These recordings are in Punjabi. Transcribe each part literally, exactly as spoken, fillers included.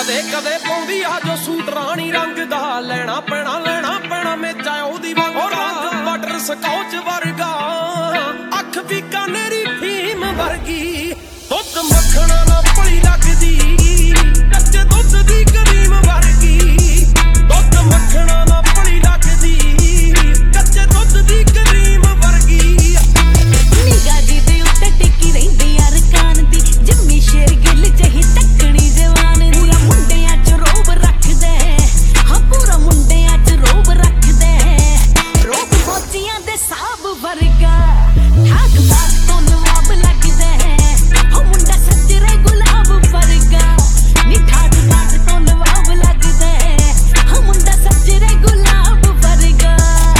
ਕਦੇ ਕਦੇ ਪਾਉਂਦੀ ਆ ਜੋ ਸੂਟ ਰਾਣੀ ਰੰਗ ਦਾ, ਲੈਣਾ ਪੈਣਾ ਲੈਣਾ ਪੈਣਾ ਮੇਚਾ ਉਹਦੀ ਵਾਂਗ ਰੰਗ ਬਟਰ ਸਕੌਚ ਵਰਗਾ, ਅੱਖ ਬੀਕਾਨੇਰੀ ਫੀਮ ਵਰਗੀ, ਦੁੱਧ ਮੱਖਣਾ ਨਾ ਭਲੀ ਲੱਗਦੀ, ਕੱਚੇ ਦੁੱਧ ਦੀ ਕਰੀਮ ਵਰਗੀ, ਦੁੱਧ ਮੱਖਣਾ ਨਾ ਭਲੀ ਲੱਗਦੀ, ਕੱਚੇ ਦੁੱਧ ਦੀ ਕਰੀਮ ਵਰਗੀ। ਨਿਗਾਹ ਦੀ ਦੇ ਉੱਤੇ ਟਿੱਕੀ ਰਹਿੰਦੀ ਆ ਰਕਾਨ ਦੀ, ਜੰਮੀ ਸ਼ੇਰ ਗਿੱਲ ਜਹੀ ਤੱਕਣੀ ਜਵਾਨ ਦੀ, ਪੂਰਾ ਮੁੰਡਿਆਂ ਚ ਰੋਬ ਰੱਖਦੇ, ਹਾਂ ਪੂਰਾ ਮੁੰਡਿਆਂ ਚ ਰੋਬ ਰੱਖਦੇ, ਰੋਬ ਫੌਜੀਆਂ ਦੇ ਸਾਬ ਵਰਗਾ, ਠਾਕ ਬਾਤ ਤੋਂ ਨਵਾਬ ਲੱਗਦਾ, ਹਾਂ ਮੁੰਡਾ ਸੱਜਰੇ ਗੁਲਾਬ ਵਰਗਾ, ਨੀ ਠਾਕ ਬਾਤ ਤੋਂ ਨਵਾਬ ਲੱਗਦਾ, ਹਾਂ ਮੁੰਡਾ ਸੱਜਰੇ ਗੁਲਾਬ ਵਰਗਾ।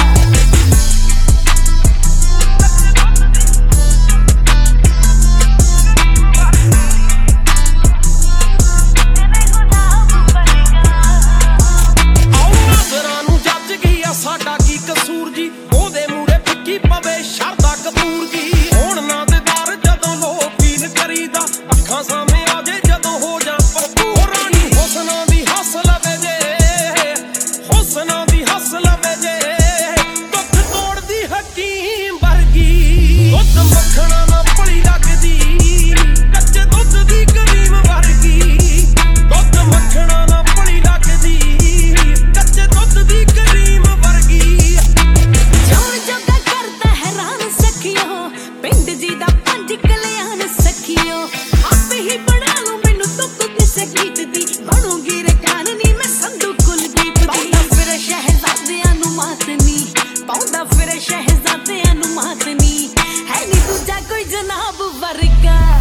ਸਾਡਾ ਕੀ ਕਸੂਰ ਜੀ, ਉਹਦੇ ਮੂਰੇ ਫਿੱਕੀ ਪਵੇ ਸ਼ਰਦਾ ਕਪੂਰ ਜੀ, ਹੁਣ ਨਾ ਦਿਦਾਰ ਜਦੋਂ ਲੋ ਫੀਲ ਕਰੀਦਾ, ਅੱਖਾਂ ਸਾਹਮਣੇ ਆ ਜੇ ਜਦੋਂ ਹੋ ਜਾ ਭਰਪੂਰ, ਰਾਣੀ ਹੁਸਨਾਂ ਦੀ ਹੱਸ ਲਵੇ ਜੇ, ਹੁਸਨਾਂ ਦੀ ਹੱਸ ਲਵੇ ਜੇ, ਦੁੱਖ ਤੋੜਦੀ ਹਕੀਮ ਵਰਗੀ, ਦੁੱਧ ਮੱਖਣਾ ਨਾ ਭਲੀ ਲੱਗਦੀ, ਕੱਚੇ ਦੁੱਧ ਦੀ ਕਰੀਮ ਵਰਗੀ, ਦੁੱਧ ਮੱਖਣਾ ਨਾ ਭਲੀ ਲੱਗਦੀ, ਕੱਚੇ ਦੁੱਧ ਦੀ ਕਰੀਮ ਵਰਗੀ। ਜੋਰ ਜੋਗਾ ਕਰਦਾ ਹੈਰਾਨ ਸਖੀਓ, ਪਿੰਡ ਜੀ ਦਾ ਪੰਜ ਕਲਿਆਣ ਸਖੀਓ, ਆਪੇ ਹੀ ਬਣਾ ਲੂ ਮੈਨੂੰ ਤੁਕ ਕਿਸੇ ਗੀਤ ਦੀ, ਬਣੂਗੀ ਰਕਾਨ ਨੀ ਮੈਂ ਸੰਧੂ ਕੁਲਦੀਪ ਦੀ, ਪਾਉਂਦਾ ਫਿਰ ਸ਼ਹਿਜ਼ਾਦਿਆਂ ਨੂੰ ਮਾਤ ਨੀ, ਪਾਉਂਦਾ ਫਿਰ ਸ਼ਹਿਜ਼ਾਦਿਆਂ ਨੂੰ ਮਾਤ ਨੀ, ਹੈ ਨੀ ਦੂਜਾ ਕੋਈ ਜਨਾਬ ਵਰਗਾ।